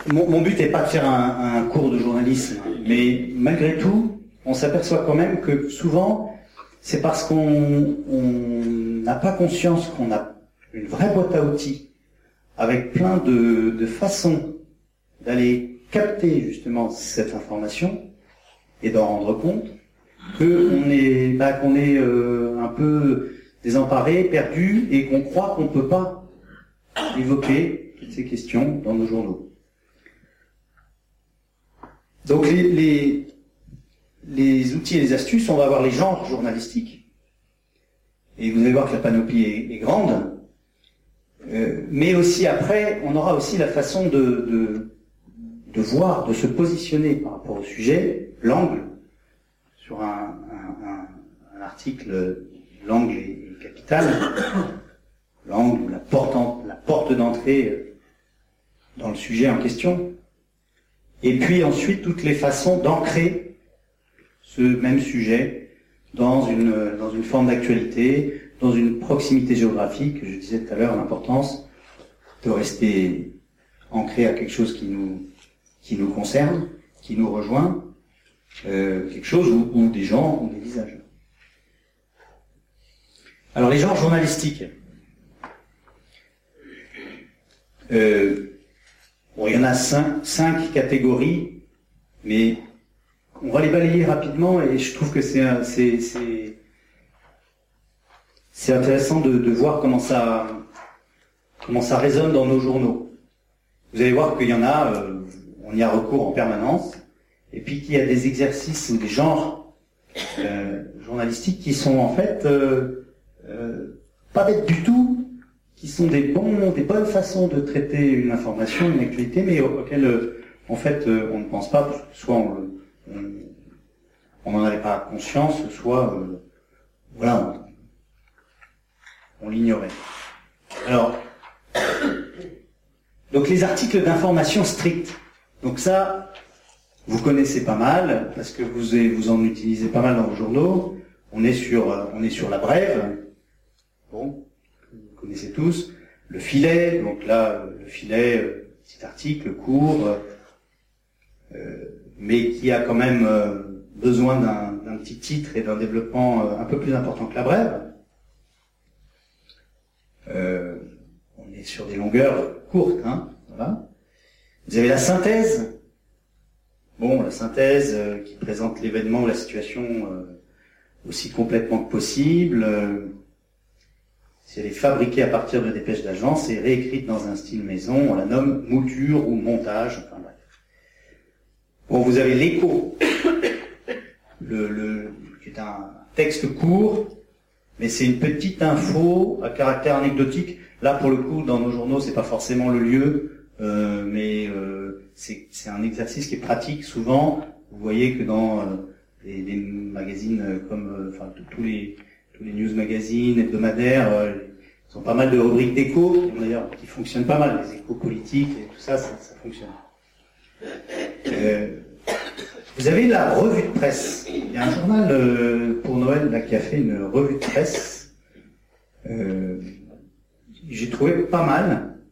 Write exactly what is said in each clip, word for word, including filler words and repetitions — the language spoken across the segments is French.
mon, mon but n'est pas de faire un, un cours de journalisme, mais malgré tout, on s'aperçoit quand même que souvent, c'est parce qu'on n'a pas conscience qu'on a une vraie boîte à outils avec plein de, de façons d'aller capter justement cette information et d'en rendre compte, qu'on est, bah, qu'on est euh, un peu désemparé, perdu, et qu'on croit qu'on ne peut pas évoquer toutes ces questions dans nos journaux. Donc les, les, les outils et les astuces, on va avoir les genres journalistiques, et vous allez voir que la panoplie est, est grande, euh, mais aussi après, on aura aussi la façon de, de, de voir, de se positionner par rapport au sujet, l'angle. Sur un, un, un, un article, l'angle est, est capital, l'angle ou la porte, en, la porte d'entrée dans le sujet en question, et puis ensuite toutes les façons d'ancrer ce même sujet dans une, dans une forme d'actualité, dans une proximité géographique. Je disais tout à l'heure l'importance de rester ancré à quelque chose qui nous, qui nous concerne, qui nous rejoint, Euh, quelque chose où, où des gens ont des visages. Alors les genres journalistiques. Euh, bon, il y en a cinq, cinq catégories, mais on va les balayer rapidement et je trouve que c'est c'est c'est, c'est intéressant de, de voir comment ça comment ça résonne dans nos journaux. Vous allez voir qu'il y en a, euh, on y a recours en permanence. Et puis qu'il y a des exercices ou des genres euh, journalistiques qui sont en fait euh, euh, pas bêtes du tout, qui sont des bons, des bonnes façons de traiter une information, une actualité, mais auxquelles euh, en fait euh, on ne pense pas, parce que soit on n'en avait pas conscience, soit euh, voilà, on, on l'ignorait. Alors, donc les articles d'information stricte. Donc ça, vous connaissez pas mal, parce que vous, vous en utilisez pas mal dans vos journaux. On est sur, on est sur la brève. Bon, vous connaissez tous. Le filet, donc là, le filet, petit article court, euh, mais qui a quand même euh, besoin d'un, d'un petit titre et d'un développement un peu plus important que la brève. Euh, on est sur des longueurs courtes, hein, voilà. Vous avez la synthèse. Bon, la synthèse euh, qui présente l'événement ou la situation euh, aussi complètement que possible. Euh, si elle est fabriquée à partir de dépêches d'agence et réécrite dans un style maison, on la nomme mouture ou montage. Enfin bref. Bon, vous avez l'écho, le, le, qui est un texte court, mais c'est une petite info à caractère anecdotique. Là, pour le coup, dans nos journaux, c'est pas forcément le lieu, euh, mais euh, C'est, c'est un exercice qui est pratique souvent. Vous voyez que dans euh, des, des magazines comme, euh, enfin tous les tous les news magazines hebdomadaires, euh, ils ont pas mal de rubriques d'écho, d'ailleurs qui fonctionnent pas mal, les échos politiques et tout ça, ça, ça fonctionne. Euh, vous avez la revue de presse. Il y a un journal euh, pour Noël là qui a fait une revue de presse. Euh, j'ai trouvé pas mal.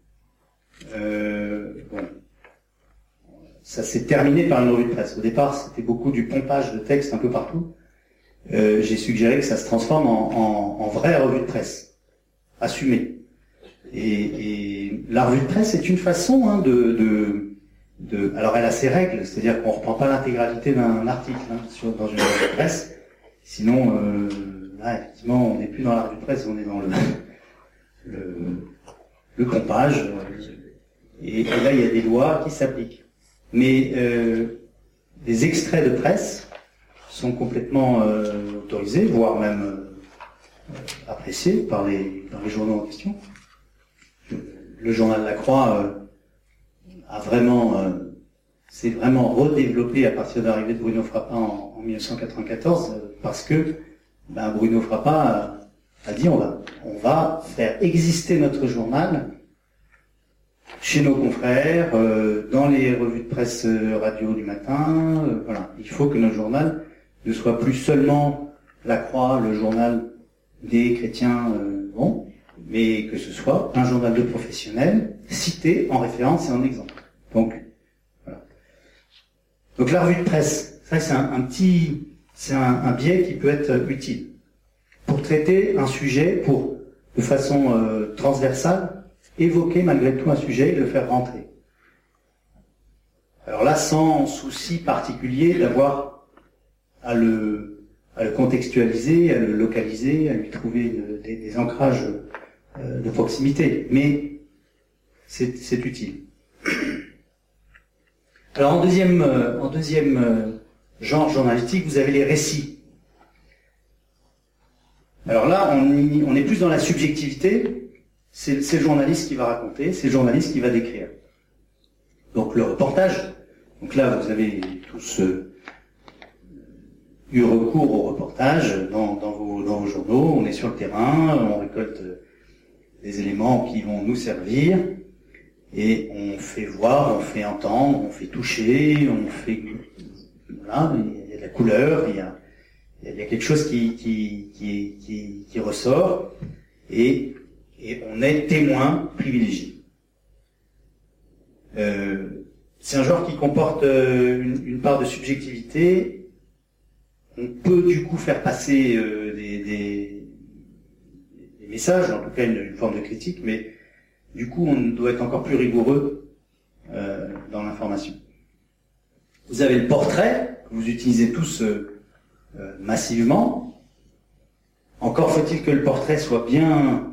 Euh, bon. Ça s'est terminé par une revue de presse. Au départ, c'était beaucoup du pompage de texte un peu partout. Euh, j'ai suggéré que ça se transforme en, en, en vraie revue de presse, assumée. Et, et la revue de presse est une façon hein, de, de, de... Alors elle a ses règles, c'est-à-dire qu'on ne reprend pas l'intégralité d'un article hein, sur, dans une revue de presse. Sinon, euh, là, effectivement, on n'est plus dans la revue de presse, on est dans le, le, le pompage. Et, et là, il y a des lois qui s'appliquent. Mais euh, les extraits de presse sont complètement euh, autorisés, voire même euh, appréciés par les, par les journaux en question. Le journal La Croix euh, a vraiment, euh, s'est vraiment redéveloppé à partir de l'arrivée de Bruno Frappa en, en mille neuf cent quatre-vingt-quatorze, euh, parce que ben, Bruno Frappa a, a dit on va, on va faire exister notre journal chez nos confrères, euh, dans les revues de presse euh, radio du matin, euh, voilà. Il faut que notre journal ne soit plus seulement La Croix, le journal des chrétiens, euh, bon, mais que ce soit un journal de professionnels cité en référence et en exemple. Donc, Donc la revue de presse, ça c'est un, un petit, c'est un, un biais qui peut être utile pour traiter un sujet, pour de façon euh, transversale, évoquer malgré tout un sujet et le faire rentrer. Alors là, sans souci particulier d'avoir à le, à le contextualiser, à le localiser, à lui trouver de, des, des ancrages euh, de proximité, mais c'est, c'est utile. Alors en deuxième, euh, en deuxième euh, genre journalistique, vous avez les récits. Alors là, on, y, on est plus dans la subjectivité, c'est, c'est le journaliste qui va raconter, c'est le journaliste qui va décrire. Donc le reportage, donc là vous avez tous euh, eu recours au reportage dans, dans, vos, dans vos journaux, on est sur le terrain, on récolte euh, des éléments qui vont nous servir, et on fait voir, on fait entendre, on fait toucher, on fait... Voilà, il y a de la couleur, il y a... Il y a quelque chose qui, qui, qui, qui, qui ressort et, et on est témoin privilégié. Euh, c'est un genre qui comporte une, une part de subjectivité. On peut du coup faire passer euh, des, des, des messages, en tout cas une, une forme de critique, mais du coup on doit être encore plus rigoureux euh, dans l'information. Vous avez le portrait que vous utilisez tous euh, Euh, massivement. Encore faut-il que le portrait soit bien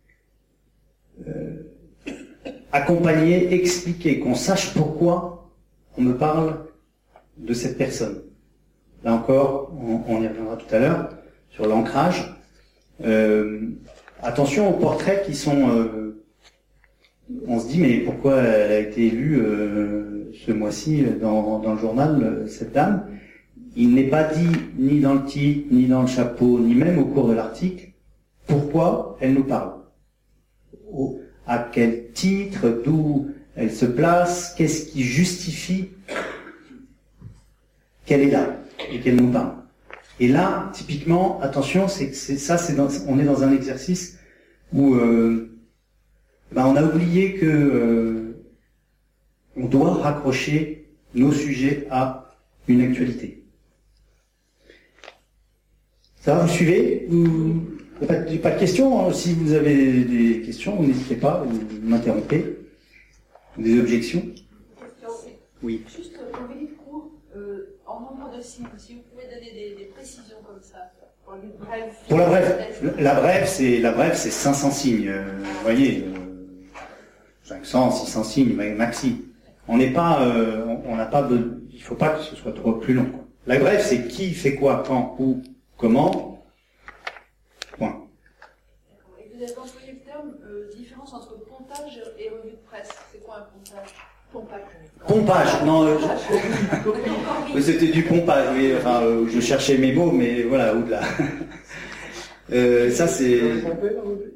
euh, accompagné, expliqué, qu'on sache pourquoi on me parle de cette personne. Là encore, on, on y reviendra tout à l'heure, sur l'ancrage. Euh, attention aux portraits qui sont... Euh, on se dit, mais pourquoi elle a été élue euh, ce mois-ci dans, dans le journal, cette dame ? Il n'est pas dit, ni dans le titre, ni dans le chapeau, ni même au cours de l'article, pourquoi elle nous parle. Au, à quel titre, d'où elle se place, qu'est-ce qui justifie qu'elle est là et qu'elle nous parle. Et là, typiquement, attention, c'est que c'est ça, c'est dans, on est dans un exercice où euh, ben on a oublié que euh, on doit raccrocher nos sujets à une actualité. Ça va, vous suivez? Vous... Pas, de, pas de questions, hein. Si vous avez des questions, n'hésitez pas, vous m'interrompez. Des objections? Question. Oui. Juste, quand vous dites court, euh, en nombre de signes, si vous pouvez donner des, des précisions comme ça, pour la brève. Pour la brève, la brève, c'est la brève, c'est cinq cents signes. Euh, vous voyez, euh, cinq cents, six cents signes maxi. On n'est pas, euh, on n'a pas de, il faut pas que ce soit trop plus long, quoi. La brève, c'est qui fait quoi, quand, où, comment. Point. Et vous avez employé le terme euh, différence entre pontage et revue de presse. C'est quoi un pontage? Pompage. Pompage, non, euh, je... c'était du pompage, oui, enfin, euh, je cherchais mes mots, mais voilà, au-delà. euh, ça, c'est... Il n'y a, a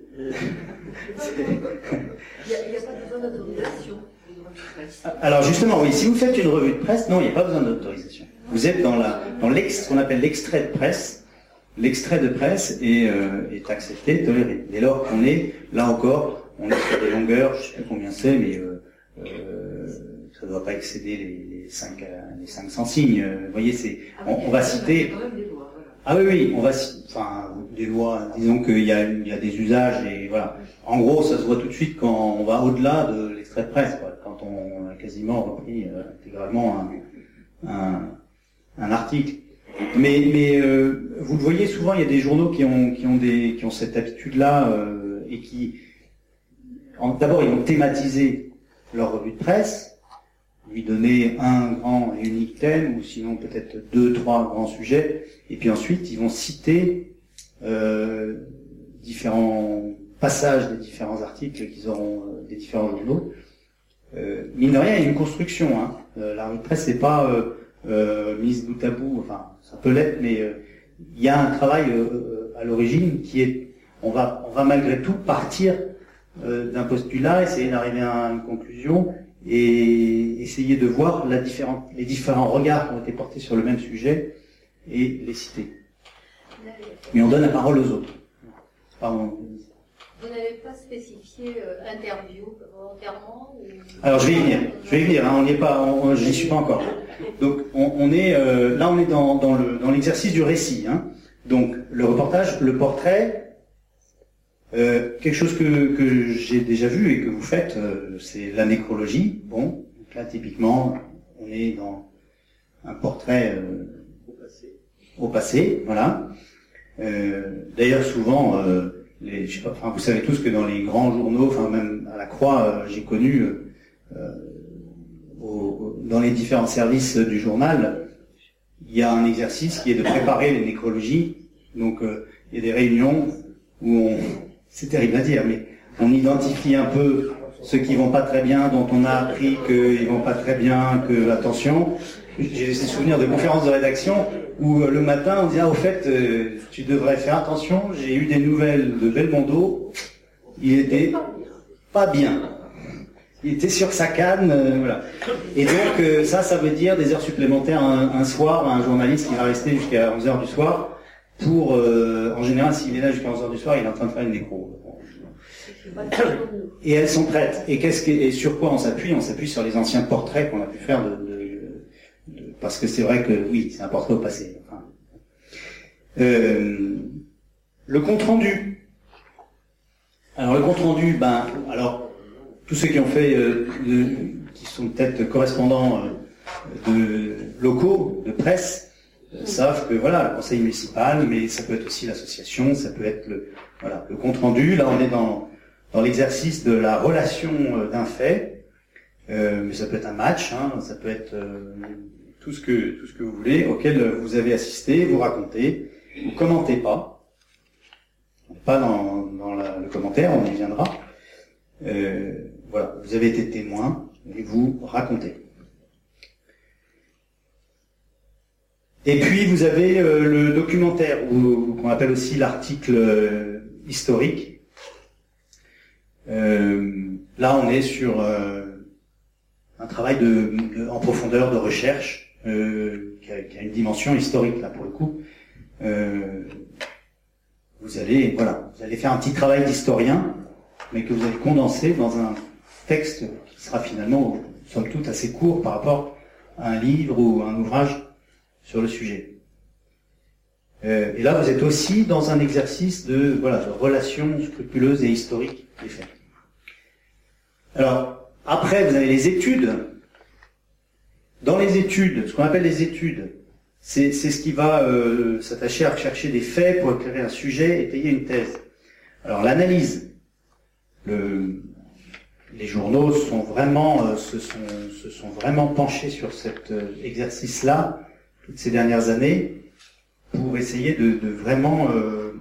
pas besoin d'autorisation. Alors justement, oui, si vous faites une revue de presse, non, il n'y a pas besoin d'autorisation. Vous êtes dans, la, dans l'ex, ce qu'on appelle l'extrait de presse. L'extrait de presse est, euh, est accepté, toléré. Dès lors qu'on est, là encore, on est sur des longueurs, je ne sais plus combien c'est, mais euh, euh, ça ne doit pas excéder les, les, cinq, les cinq cents signes. Vous voyez, c'est, on, on va citer... Ah oui, oui, on va citer, enfin, des lois, disons qu'il y a, il y a des usages, et voilà. En gros, ça se voit tout de suite quand on va au-delà de l'extrait de presse, quoi, quand on a quasiment repris euh, intégralement un, un, un article. Mais, mais euh, vous le voyez souvent, il y a des journaux qui ont, qui ont, des, qui ont cette habitude-là euh, et qui, en, d'abord, ils vont thématiser leur revue de presse, lui donner un grand et unique thème, ou sinon peut-être deux, trois grands sujets, et puis ensuite ils vont citer euh, différents passages des différents articles qu'ils auront euh, des différents journaux. Euh, mine de rien, il y a une construction. Hein. Euh, la revue de presse, c'est pas euh, euh, mise bout à bout, enfin ça peut l'être, mais euh, il y a un travail euh, à l'origine qui est, on va, on va malgré tout partir euh, d'un postulat, essayer d'arriver à une conclusion et essayer de voir la différente, les différents regards qui ont été portés sur le même sujet et les citer. Mais on donne la parole aux autres. Pardon. Vous n'avez pas spécifié euh, interview volontairement ou... Alors je vais y venir, je vais y venir, hein, on n'y est pas, on, je n'y suis pas encore. Donc on, on est euh, là, on est dans, dans, le, dans l'exercice du récit. Hein. Donc le reportage, le portrait, euh, quelque chose que, que j'ai déjà vu et que vous faites, euh, c'est la nécrologie. Bon, donc là typiquement, on est dans un portrait euh, au passé. Au passé, voilà. Euh, d'ailleurs, souvent, euh, les, je sais pas, enfin, vous savez tous que dans les grands journaux, enfin même à la Croix, euh, j'ai connu euh, euh, au, dans les différents services du journal, il y a un exercice qui est de préparer les nécrologies. Donc, euh, il y a des réunions où on, c'est terrible à dire, mais on identifie un peu ceux qui vont pas très bien, dont on a appris qu'ils vont pas très bien, que attention. J'ai des souvenirs de conférences de rédaction où euh, le matin on dit ah au fait euh, tu devrais faire attention, j'ai eu des nouvelles de Belmondo, il était pas bien, il était sur sa canne, euh, voilà. Et donc euh, ça, ça veut dire des heures supplémentaires un, un soir, un journaliste qui va rester jusqu'à onze heures du soir pour, euh, en général s'il est là jusqu'à onze heures du soir, il est en train de faire une nécro. Et elles sont prêtes. Et qu'est-ce que, et sur quoi on s'appuie? On s'appuie sur les anciens portraits qu'on a pu faire de, de parce que c'est vrai que, oui, c'est un portrait au passé. Enfin, euh, le compte-rendu. Alors, le compte-rendu, ben, alors, tous ceux qui ont fait, euh, de, qui sont peut-être correspondants euh, de locaux, de presse, euh, savent que, voilà, le conseil municipal, mais ça peut être aussi l'association, ça peut être le, voilà, le compte-rendu. Là, on est dans, dans l'exercice de la relation euh, d'un fait, euh, mais ça peut être un match, hein, ça peut être... Euh, tout ce que tout ce que vous voulez, auquel vous avez assisté, vous racontez, vous commentez pas, pas dans, dans la, le commentaire, on y viendra. Euh, voilà, vous avez été témoin et vous racontez. Et puis vous avez euh, le documentaire, ou qu'on appelle aussi l'article euh, historique. Euh, là, on est sur euh, un travail de, de, en profondeur de recherche. Euh, qui, a, qui a une dimension historique là pour le coup. Euh, vous allez, voilà, vous allez faire un petit travail d'historien, mais que vous allez condenser dans un texte qui sera finalement, somme toute, assez court par rapport à un livre ou un ouvrage sur le sujet. Euh, et là, vous êtes aussi dans un exercice de, voilà, de relation scrupuleuse et historique des faits. Alors, après, vous avez les études. Dans les études, ce qu'on appelle les études, c'est, c'est ce qui va euh, s'attacher à rechercher des faits pour éclairer un sujet et étayer une thèse. Alors l'analyse, le, les journaux sont vraiment, euh, se, sont, se sont vraiment penchés sur cet euh, exercice-là toutes ces dernières années pour essayer de, de vraiment euh,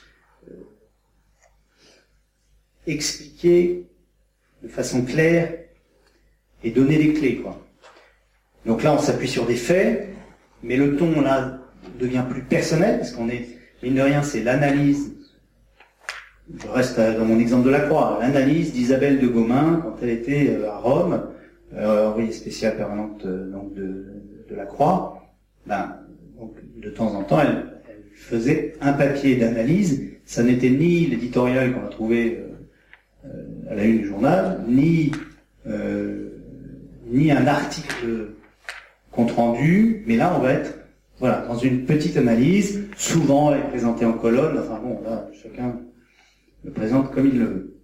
expliquer de façon claire et donner les clés, quoi. Donc là, on s'appuie sur des faits, mais le ton, là, devient plus personnel, parce qu'on est, mine de rien, c'est l'analyse, je reste dans mon exemple de la Croix, l'analyse d'Isabelle de Gaumain, quand elle était à Rome, euh, envoyée spéciale permanente donc de, de la Croix, ben, donc, de temps en temps, elle, elle faisait un papier d'analyse, ça n'était ni l'éditorial qu'on a trouvé euh, à la une du journal, ni, euh, ni un article compte rendu, mais là on va être voilà dans une petite analyse, souvent elle est présentée en colonne, enfin bon là chacun le présente comme il le veut.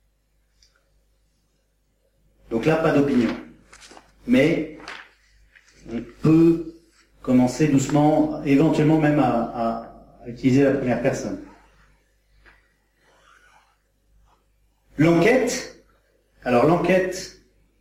Donc là pas d'opinion, mais on peut commencer doucement, éventuellement même à, à, à utiliser la première personne. L'enquête, alors l'enquête,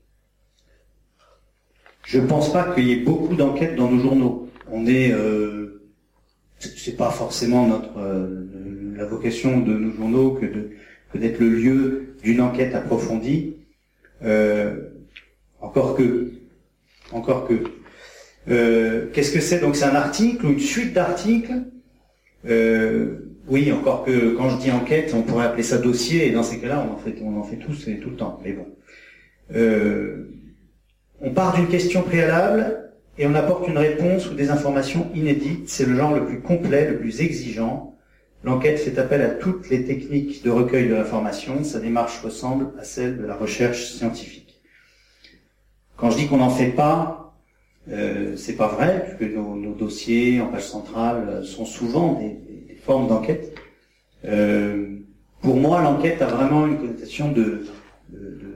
je pense pas qu'il y ait beaucoup d'enquêtes dans nos journaux. On est, euh, c'est pas forcément notre euh, la vocation de nos journaux que de que d'être le lieu d'une enquête approfondie. Euh, encore que, encore que. Euh, qu'est-ce que c'est? Donc c'est un article ou une suite d'articles. Euh, oui, encore que quand je dis enquête, on pourrait appeler ça dossier. Et dans ces cas-là, on en fait, on en fait tous et tout le temps. Mais bon. Euh, On part d'une question préalable et on apporte une réponse ou des informations inédites. C'est le genre le plus complet, le plus exigeant. L'enquête fait appel à toutes les techniques de recueil de l'information. Sa démarche ressemble à celle de la recherche scientifique. Quand je dis qu'on n'en fait pas, Euh, c'est pas vrai, puisque nos, nos dossiers en page centrale sont souvent des, des, des formes d'enquête. Euh, pour moi, l'enquête a vraiment une connotation de, de, de,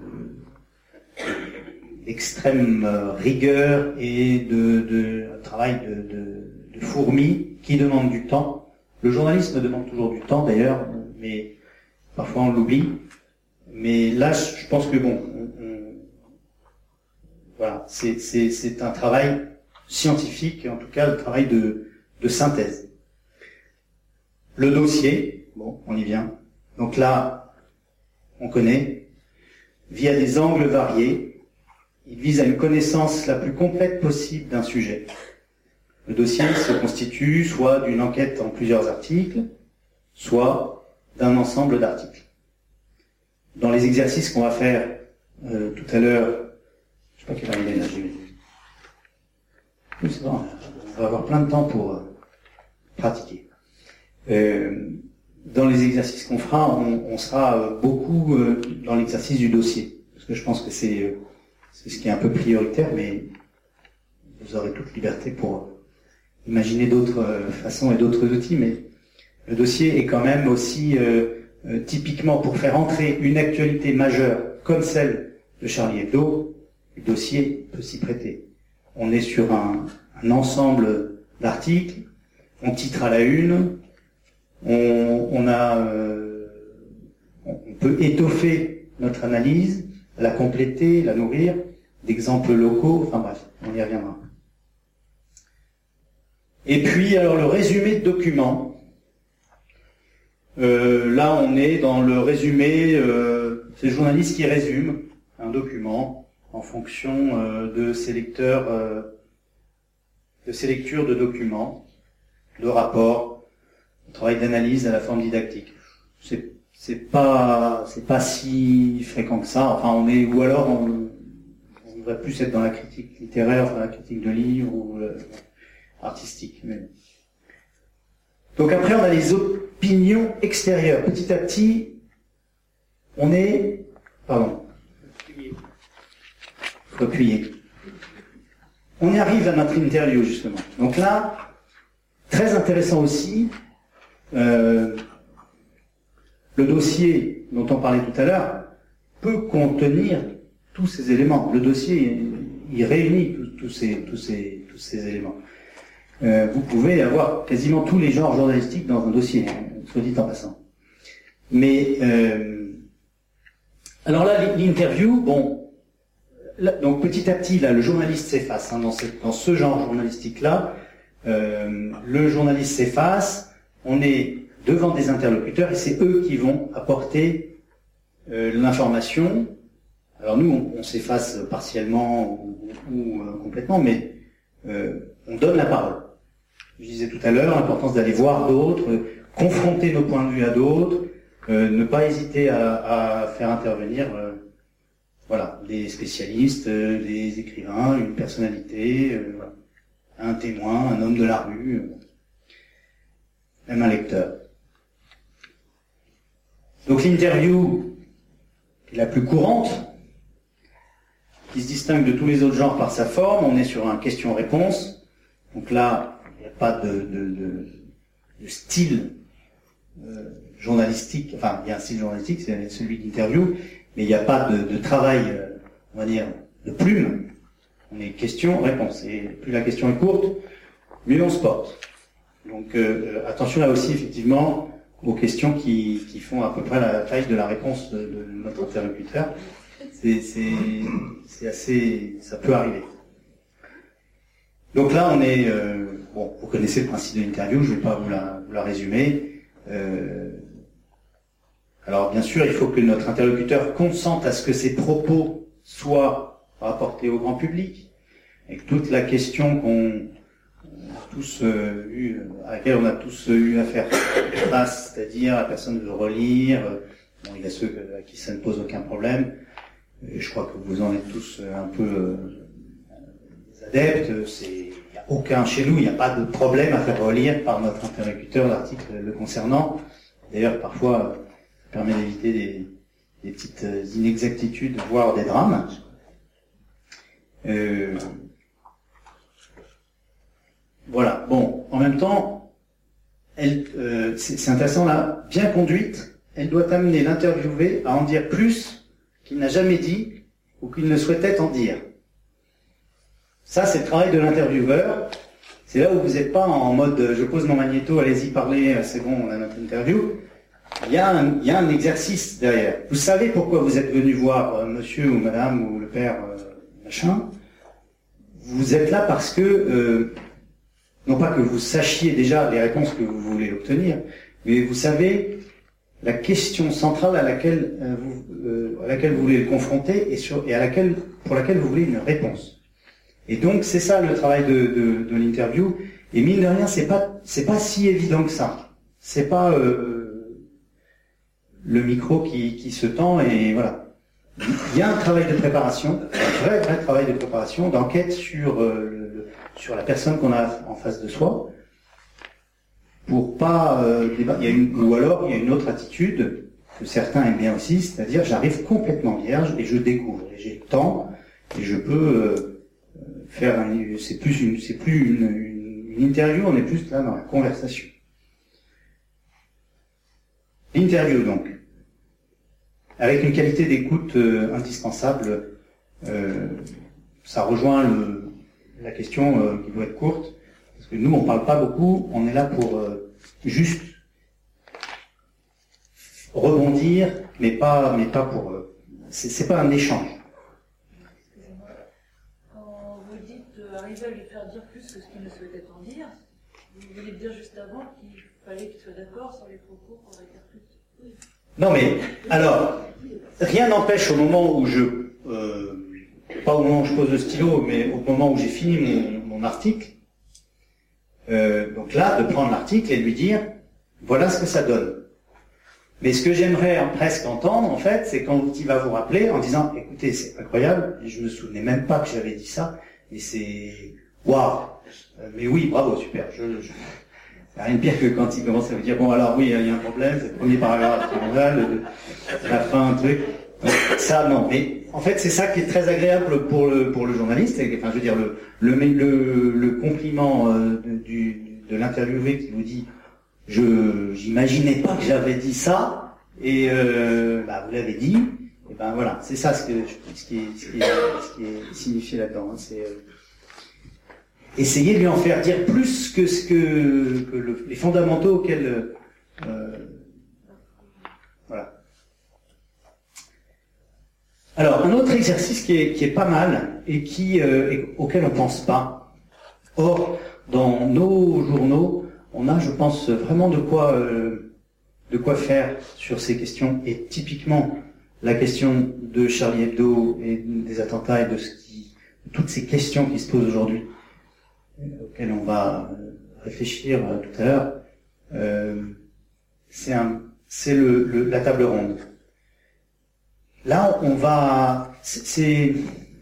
d'extrême rigueur et de, de un travail de, de, de fourmi qui demande du temps. Le journalisme demande toujours du temps d'ailleurs, mais parfois on l'oublie. Mais là, je pense que bon, on, on, voilà, c'est, c'est, c'est un travail scientifique, en tout cas le travail de, de synthèse. Le dossier, bon, on y vient. Donc là, on connaît, via des angles variés, il vise à une connaissance la plus complète possible d'un sujet. Le dossier se constitue soit d'une enquête en plusieurs articles, soit d'un ensemble d'articles. Dans les exercices qu'on va faire euh, tout à l'heure, je sais pas quelle heure il est là, j'ai vu. Oui, c'est bon, on va avoir plein de temps pour euh, pratiquer. Euh, dans les exercices qu'on fera, on, on sera euh, beaucoup euh, dans l'exercice du dossier, parce que je pense que c'est, euh, c'est ce qui est un peu prioritaire, mais vous aurez toute liberté pour euh, imaginer d'autres euh, façons et d'autres outils, mais le dossier est quand même aussi euh, euh, typiquement pour faire entrer une actualité majeure comme celle de Charlie Hebdo, le dossier peut s'y prêter. On est sur un, un ensemble d'articles, on titre à la une, on, on a, euh, on peut étoffer notre analyse, la compléter, la nourrir d'exemples locaux, enfin bref, on y reviendra. Et puis, alors le résumé de documents. Euh, là, on est dans le résumé, euh, c'est le journaliste qui résume un document en fonction euh, de ses lecteurs, euh, de ses lectures de documents, de rapports, de travail d'analyse à la forme didactique. C'est, c'est pas, c'est pas si fréquent que ça. Enfin, on est, ou alors on, on devrait plus être dans la critique littéraire, enfin la critique de livres ou euh, artistique. Mais... Donc après, on a les opinions extérieures. Petit à petit, on est, pardon. Appuyer. On y arrive à notre interview, justement. Donc là, très intéressant aussi, euh, le dossier dont on parlait tout à l'heure peut contenir tous ces éléments. Le dossier, il réunit tous, tous, ces, tous, ces, tous ces éléments. Euh, vous pouvez avoir quasiment tous les genres journalistiques dans un dossier, soit dit en passant. Mais, euh, alors là, l'interview, bon, là, donc petit à petit, là, le journaliste s'efface. Hein, dans, ce, dans ce genre journalistique-là, euh, le journaliste s'efface, on est devant des interlocuteurs et c'est eux qui vont apporter euh, l'information. Alors nous, on, on s'efface partiellement ou, ou euh, complètement, mais euh, on donne la parole. Je disais tout à l'heure, l'importance d'aller voir d'autres, euh, confronter nos points de vue à d'autres, euh, ne pas hésiter à, à faire intervenir euh, voilà, des spécialistes, euh, des écrivains, une personnalité, euh, voilà, un témoin, un homme de la rue, euh, même un lecteur. Donc l'interview est la plus courante, qui se distingue de tous les autres genres par sa forme. On est sur un question-réponse. Donc là, il n'y a pas de, de, de, de style euh, journalistique. Enfin, il y a un style journalistique, c'est celui d'interview, mais il n'y a pas de, de travail, euh, on va dire, de plume. On est question-réponse. Et plus la question est courte, mieux on se porte. Donc euh, attention là aussi, effectivement, aux questions qui, qui font à peu près la taille de la réponse de, de notre interlocuteur. C'est, c'est, c'est assez, ça peut arriver. Donc là, on est, euh, bon, vous connaissez le principe de l'interview, je ne vais pas vous la, vous la résumer. Euh, alors bien sûr, il faut que notre interlocuteur consente à ce que ses propos soient rapportés au grand public, et que toute la question qu'on a tous euh, eu, à laquelle on a tous eu à faire face, c'est-à-dire la personne veut relire, bon, il y a ceux à qui ça ne pose aucun problème. Et je crois que vous en êtes tous un peu euh, adeptes. C'est, il n'y a aucun, chez nous, il n'y a pas de problème à faire relire par notre interlocuteur l'article le concernant. D'ailleurs, parfois, ça permet d'éviter des, des petites inexactitudes, voire des drames. Euh, voilà. Bon, en même temps, elle, euh, c'est, c'est intéressant là, bien conduite, elle doit amener l'interviewé à en dire plus qu'il n'a jamais dit ou qu'il ne souhaitait en dire. Ça, c'est le travail de l'intervieweur. C'est là où vous n'êtes pas en mode je pose mon magnéto, allez-y, parlez, c'est bon, on a notre interview. Il y a un, il y a un exercice derrière. Vous savez pourquoi vous êtes venu voir euh, monsieur ou madame ou le père euh, machin. Vous êtes là parce que, euh, non pas que vous sachiez déjà les réponses que vous voulez obtenir, mais vous savez la question centrale à laquelle, euh, vous, euh, à laquelle vous voulez le confronter et, sur, et à laquelle, pour laquelle vous voulez une réponse. Et donc c'est ça le travail de, de, de l'interview. Et mine de rien, c'est pas, c'est pas si évident que ça. C'est pas euh, le micro qui, qui se tend et voilà. Il y a un travail de préparation, un vrai, vrai travail de préparation, d'enquête sur euh, le, sur la personne qu'on a en face de soi, pour pas euh, débat- il y a une, ou alors il y a une autre attitude que certains aiment bien aussi, c'est-à-dire j'arrive complètement vierge et je découvre, et j'ai le temps et je peux euh, faire un, c'est plus une, c'est plus une, une, une interview, on est plus là dans la conversation. L'interview donc, avec une qualité d'écoute euh, indispensable, euh, ça rejoint le, la question euh, qui doit être courte, parce que nous on parle pas beaucoup, on est là pour euh, juste rebondir, mais pas, mais pas pour, euh, c'est, c'est pas un échange. Excusez-moi. Quand vous dites euh, arriver à lui faire dire plus que ce qu'il ne souhaitait en dire, vous voulez dire juste avant qu'il fallait qu'il soit d'accord sur les propos qu'on va dire plus. Oui. Non mais, alors, rien n'empêche au moment où je, euh, pas au moment où je pose le stylo, mais au moment où j'ai fini mon, mon article, euh, donc là, de prendre l'article et de lui dire, voilà ce que ça donne. Mais ce que j'aimerais hein, presque entendre, en fait, c'est quand il va vous rappeler en disant, écoutez, c'est incroyable, et je me souvenais même pas que j'avais dit ça, et c'est, waouh, mais oui, bravo, super, je... je... Il n'y a rien de pire que quand il commence à vous dire, bon alors oui, il y a un problème, c'est le premier paragraphe, la fin, un truc. Ça, non. Mais en fait, c'est ça qui est très agréable pour le, pour le journaliste. Enfin, je veux dire, le, le, le, le compliment euh, de, du, de l'interviewé qui vous dit, je j'imaginais pas que j'avais dit ça, et euh, bah, vous l'avez dit, et ben voilà, c'est ça ce, que, ce, qui, est, ce, qui, est, ce qui est signifié là-dedans. Hein, c'est... Euh, Essayez de lui en faire dire plus que ce que, que le, les fondamentaux auxquels euh, voilà. Alors un autre exercice qui est, qui est pas mal et qui euh, et auquel on pense pas. Or dans nos journaux, on a, je pense, vraiment de quoi euh, de quoi faire sur ces questions. Et typiquement la question de Charlie Hebdo et des attentats et de ce qui, toutes ces questions qui se posent aujourd'hui, auquel on va réfléchir tout à l'heure, euh, c'est, un, c'est le, le, la table ronde. Là, on va, c'est,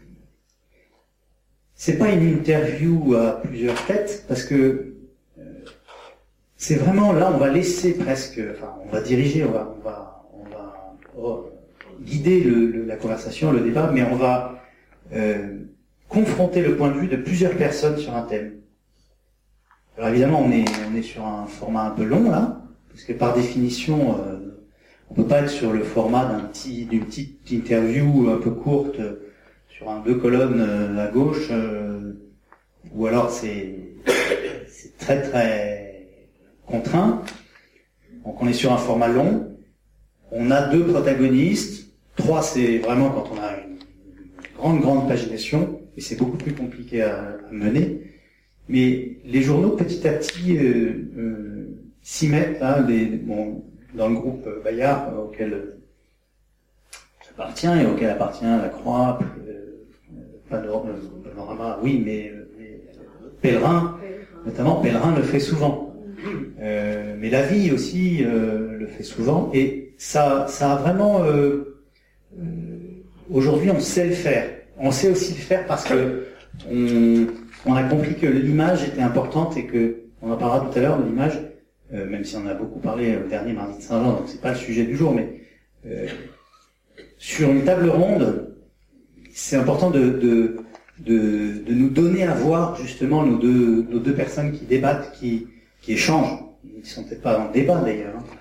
c'est pas une interview à plusieurs têtes, parce que euh, c'est vraiment là, on va laisser presque, enfin, on va diriger, on va, on va, on va oh, guider le, le, la conversation, le débat, mais on va euh, confronter le point de vue de plusieurs personnes sur un thème. Alors évidemment, on est, on est sur un format un peu long là, parce que par définition, euh, on peut pas être sur le format d'un petit, d'une petite interview un peu courte euh, sur un deux colonnes euh, à gauche, euh, ou alors c'est, c'est très très contraint. Donc on est sur un format long. On a deux protagonistes, trois c'est vraiment quand on a une grande grande pagination. Et c'est beaucoup plus compliqué à, à mener. Mais les journaux, petit à petit, euh, euh, s'y mettent, là, les, bon, dans le groupe Bayard, euh, auquel j'appartiens et auquel appartient La Croix, euh, Panorama, Panorama, oui, mais, mais Pèlerin, notamment Pèlerin le fait souvent. Euh, mais La Vie aussi euh, le fait souvent. Et ça, ça a vraiment... Euh, euh, aujourd'hui, on sait le faire. On sait aussi le faire parce que on, on a compris que l'image était importante et que, on en parlera tout à l'heure de l'image, euh, même si on a beaucoup parlé le dernier mardi de Saint-Jean, donc c'est pas le sujet du jour, mais euh, sur une table ronde, c'est important de, de, de, de nous donner à voir justement nos deux, nos deux personnes qui débattent, qui, qui échangent. Ils ne sont peut-être pas dans le débat d'ailleurs. Hein.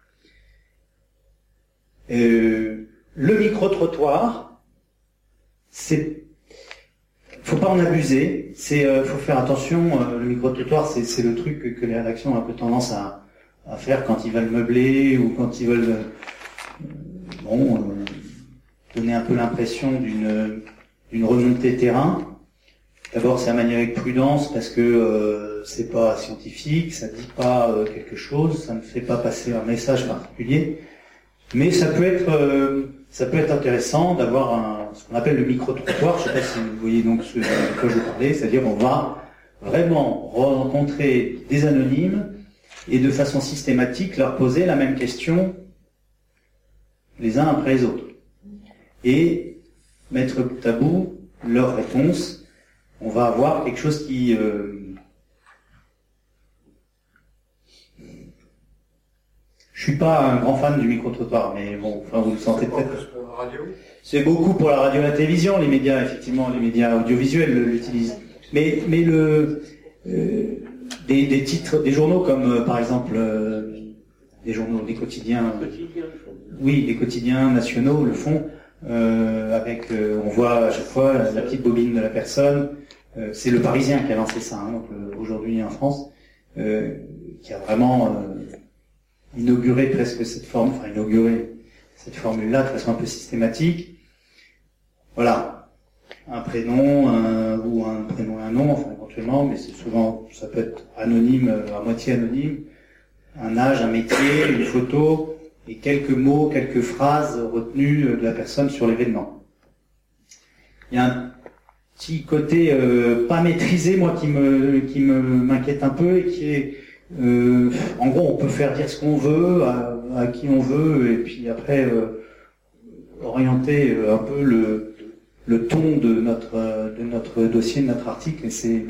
Euh, le micro-trottoir, c'est, faut pas en abuser. C'est, euh, faut faire attention. Euh, le micro-trottoir, c'est, c'est le truc que, que les rédactions ont un peu tendance à, à faire quand ils veulent meubler ou quand ils veulent, euh, bon, euh, donner un peu l'impression d'une, d'une remontée terrain. D'abord, c'est à manier avec prudence parce que euh, c'est pas scientifique, ça dit pas euh, quelque chose, ça ne fait pas passer un message particulier. Mais ça peut être, euh, ça peut être intéressant d'avoir un, ce qu'on appelle le micro-trottoir. Je ne sais pas si vous voyez donc ce de quoi je parlais, c'est-à-dire on va vraiment rencontrer des anonymes et de façon systématique leur poser la même question les uns après les autres et mettre bout à bout leurs réponses. On va avoir quelque chose qui euh, je suis pas un grand fan du micro-trottoir, mais bon, enfin, vous le sentez peut-être. C'est beaucoup pour la radio et la télévision, les médias, effectivement, les médias audiovisuels l'utilisent. Mais, mais le, euh, des, des titres, des journaux comme, euh, par exemple, euh, des journaux, des quotidiens, oui, des quotidiens nationaux le font, euh, avec, euh, on voit à chaque fois la, la petite bobine de la personne. Euh, c'est le Parisien qui a lancé ça, hein, donc euh, aujourd'hui en France, euh, qui a vraiment euh, inauguré presque cette forme, enfin inauguré cette formule-là de façon un peu systématique. Voilà, un prénom un, ou un prénom et un nom, enfin éventuellement, mais c'est souvent, ça peut être anonyme, à moitié anonyme, un âge, un métier, une photo et quelques mots, quelques phrases retenues de la personne sur l'événement. Il y a un petit côté euh, pas maîtrisé, moi, qui me qui me m'inquiète un peu et qui est Euh, en gros, on peut faire dire ce qu'on veut, à, à qui on veut, et puis après euh, orienter un peu le, le ton de notre de notre dossier, de notre article. Et c'est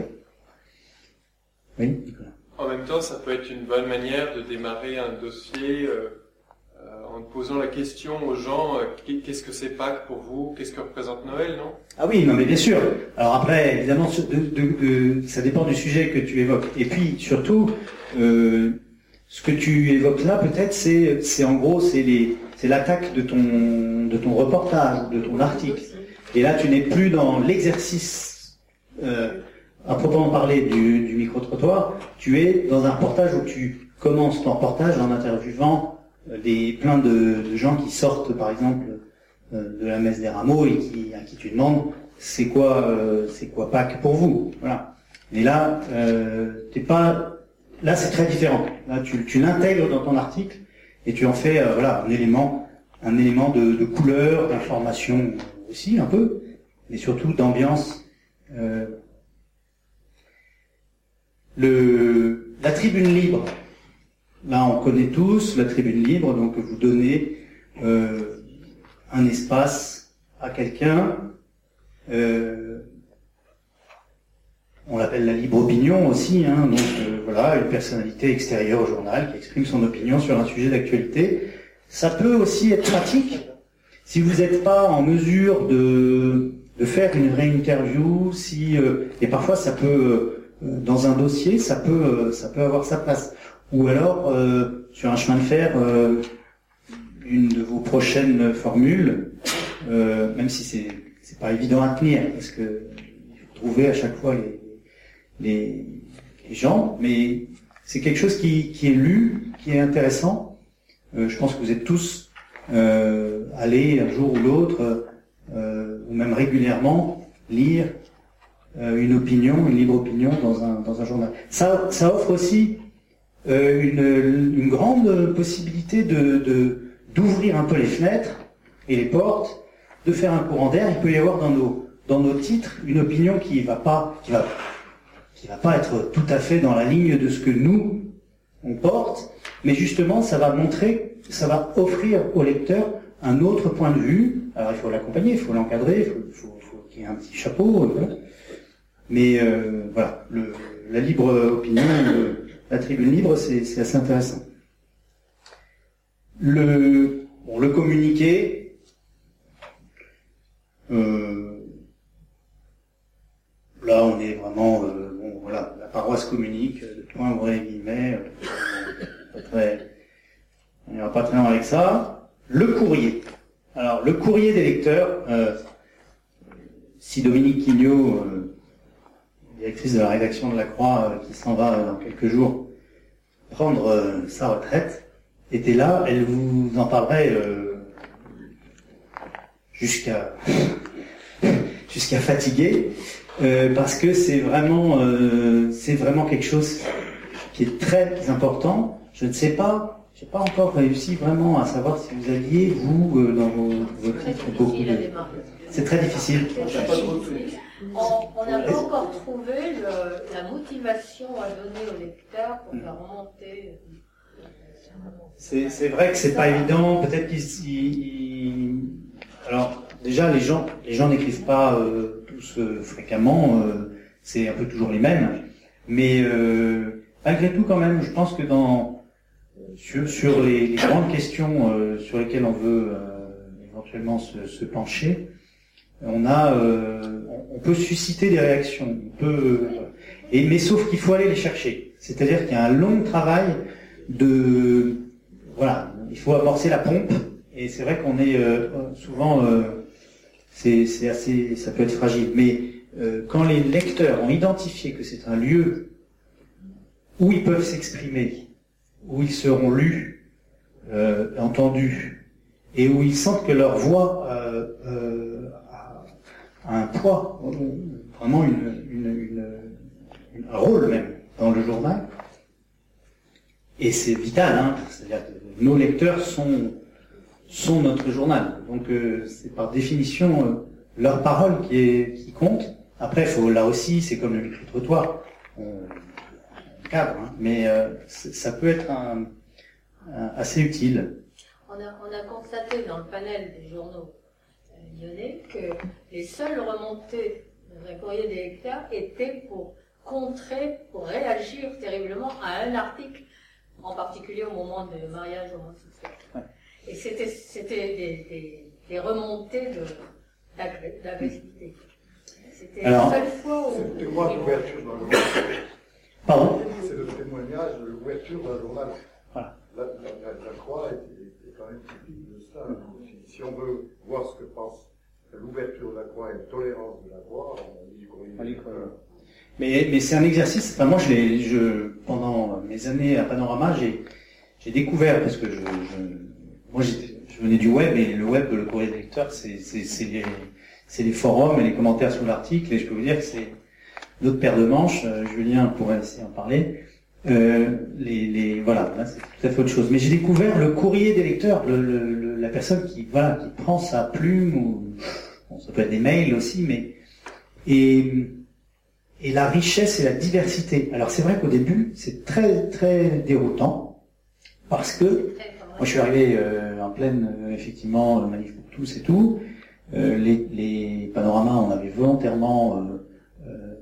oui, Nicolas. En même temps, ça peut être une bonne manière de démarrer un dossier euh, euh, en posant la question aux gens euh, qu'est-ce que c'est Pâques pour vous, qu'est-ce que représente Noël, non? Ah oui, non mais bien sûr. Alors après, évidemment, de, de, de, ça dépend du sujet que tu évoques. Et puis surtout, euh, ce que tu évoques là, peut-être, c'est, c'est en gros, c'est les, c'est l'attaque de ton, de ton reportage, de ton article. Et là, tu n'es plus dans l'exercice, euh, à proprement parler du, du micro-trottoir. Tu es dans un reportage où tu commences ton reportage en interviewant des plein de, de gens qui sortent, par exemple, de la messe des rameaux et qui, à qui tu demandes c'est quoi euh, c'est quoi Pâques pour vous, voilà. Mais là euh, t'es pas là c'est très différent. Là tu, tu l'intègres dans ton article et tu en fais euh, voilà un élément un élément de, de couleur, d'information aussi un peu, mais surtout d'ambiance. Euh, le la tribune libre. Là on connaît tous la tribune libre, donc vous donnez euh, un espace à quelqu'un, euh, on l'appelle la libre opinion aussi, hein, donc euh, voilà, une personnalité extérieure au journal qui exprime son opinion sur un sujet d'actualité. Ça peut aussi être pratique si vous n'êtes pas en mesure de, de faire une réinterview, si euh, et parfois ça peut euh, dans un dossier ça peut euh, ça peut avoir sa place, ou alors euh, sur un chemin de fer. Euh, une de vos prochaines formules, euh, même si c'est c'est pas évident à tenir, parce que il faut trouver à chaque fois les les, les gens, mais c'est quelque chose qui qui est lu, qui est intéressant. Euh, je pense que vous êtes tous euh, allés un jour ou l'autre, euh, ou même régulièrement, lire euh, une opinion, une libre opinion dans un dans un journal. Ça ça offre aussi euh, une une grande possibilité de de d'ouvrir un peu les fenêtres et les portes, de faire un courant d'air. Il peut y avoir dans nos dans nos titres une opinion qui va pas qui va qui va pas être tout à fait dans la ligne de ce que nous on porte, mais justement ça va montrer, ça va offrir au lecteur un autre point de vue. Alors il faut l'accompagner, il faut l'encadrer, il faut, faut, faut qu'il y ait un petit chapeau, euh, mais euh, voilà, le, la libre opinion, le, la tribune libre, c'est, c'est assez intéressant. Le, bon, le communiqué, euh, là, on est vraiment, euh, bon, voilà, la paroisse communique, de point vrai guillemets, euh, pas très, on n'ira pas très loin avec ça. Le courrier. Alors, le courrier des lecteurs, euh, si Dominique Quignot, euh, directrice de la rédaction de La Croix, euh, qui s'en va euh, dans quelques jours prendre euh, sa retraite, était là, elle vous en parlerait euh, jusqu'à jusqu'à fatiguer, euh, parce que c'est vraiment euh, c'est vraiment quelque chose qui est très important. Je ne sais pas, j'ai pas encore réussi vraiment à savoir si vous aviez vous euh, dans vos, vos titres beaucoup de... C'est très difficile. On n'a pas encore trouvé le, la motivation à donner au lecteur pour faire remonter. C'est, c'est vrai que c'est pas évident. Peut-être qu'ils, ils... alors déjà les gens, les gens n'écrivent pas euh, tous euh, fréquemment. Euh, c'est un peu toujours les mêmes. Mais euh, malgré tout, quand même, je pense que dans sur, sur les, les grandes questions euh, sur lesquelles on veut euh, éventuellement se, se pencher, on a, euh, on peut susciter des réactions. On peut, euh, et mais sauf qu'il faut aller les chercher. C'est-à-dire qu'il y a un long travail de, voilà, il faut amorcer la pompe. Et c'est vrai qu'on est euh, souvent, euh, c'est, c'est assez, ça peut être fragile. Mais euh, quand les lecteurs ont identifié que c'est un lieu où ils peuvent s'exprimer, où ils seront lus, euh, entendus, et où ils sentent que leur voix euh, euh, un poids, vraiment une, une, une, une, un rôle même dans le journal. Et c'est vital, hein, c'est-à-dire que nos lecteurs sont, sont notre journal. Donc euh, c'est par définition euh, leur parole qui, est, qui compte. Après, faut, là aussi, c'est comme le micro-trottoir, on, on cadre, hein, mais euh, ça peut être un, un, assez utile. On a, on a constaté dans le panel des journaux lyonnais que les seules remontées d'un courrier des lecteurs étaient pour contrer, pour réagir terriblement à un article, en particulier au moment de mariage homosexuel. Ouais. Et c'était, c'était des, des, des remontées de, d'agressivité. C'était Alors, la seule fois où... C'est le témoignage d'ouverture d'un journal. Pardon ? C'est le témoignage de l'ouverture d'un journal. Voilà. La, la, la, la Croix est, est quand même typique de ça. Si, si on veut voir ce que pense l'ouverture de la Croix et la tolérance de la Croix, on lit du courrier. Mais, mais c'est un exercice. Enfin, moi, je l'ai, je, pendant mes années à Panorama, j'ai, j'ai découvert, parce que je, je moi, j'étais, je venais du web, et le web, le courrier des lecteurs, c'est, c'est, c'est les, c'est les forums et les commentaires sous l'article, et je peux vous dire que c'est notre paire de manches. Julien pourrait essayer d'en parler. Euh, les, les, voilà, là, c'est tout à fait autre chose. Mais j'ai découvert le courrier des lecteurs, le, le, la personne qui, voilà, qui prend sa plume, ou bon, ça peut être des mails aussi, mais et et la richesse et la diversité. Alors c'est vrai qu'au début, c'est très très déroutant parce que moi je suis arrivé euh, en pleine euh, effectivement manif pour tous et tout. Euh, les, les panoramas, on avait volontairement euh, euh,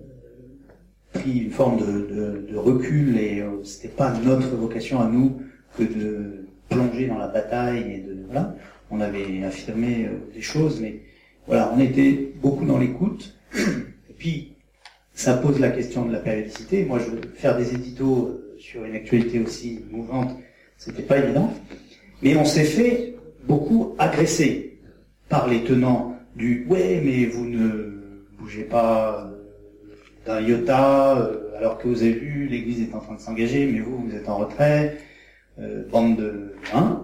pris une forme de, de, de recul et euh, c'était pas notre vocation à nous que de plonger dans la bataille et de voilà. On avait affirmé euh, des choses, mais voilà, on était beaucoup dans l'écoute. Et puis ça pose la question de la périodicité. Moi, je faire des éditos sur une actualité aussi mouvante, c'était pas évident. Mais on s'est fait beaucoup agresser par les tenants du ouais, mais vous ne bougez pas d'un iota, alors que vous avez vu, l'Église est en train de s'engager, mais vous, vous êtes en retrait, euh, bande de hein.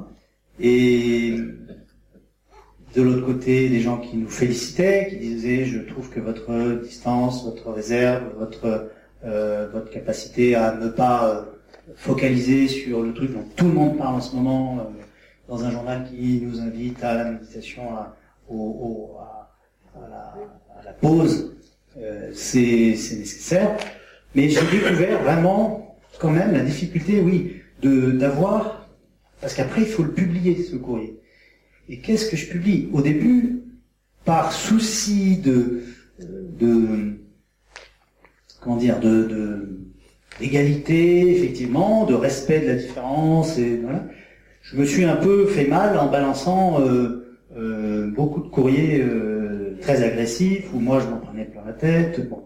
Et de l'autre côté, des gens qui nous félicitaient, qui disaient je trouve que votre distance, votre réserve, votre euh, votre capacité à ne pas euh, focaliser sur le truc dont tout le monde parle en ce moment, euh, dans un journal qui nous invite à la méditation, à, au, au, à, à, la, à la pause, euh, c'est, c'est nécessaire. Mais j'ai découvert vraiment quand même la difficulté, oui, de d'avoir, parce qu'après il faut le publier ce courrier. Et qu'est-ce que je publie ? Au début, par souci de, de comment dire, de, de d'égalité, effectivement, de respect de la différence, et voilà, je me suis un peu fait mal en balançant euh, euh, beaucoup de courriers euh, très agressifs où moi je m'en prenais plein la tête. Bon,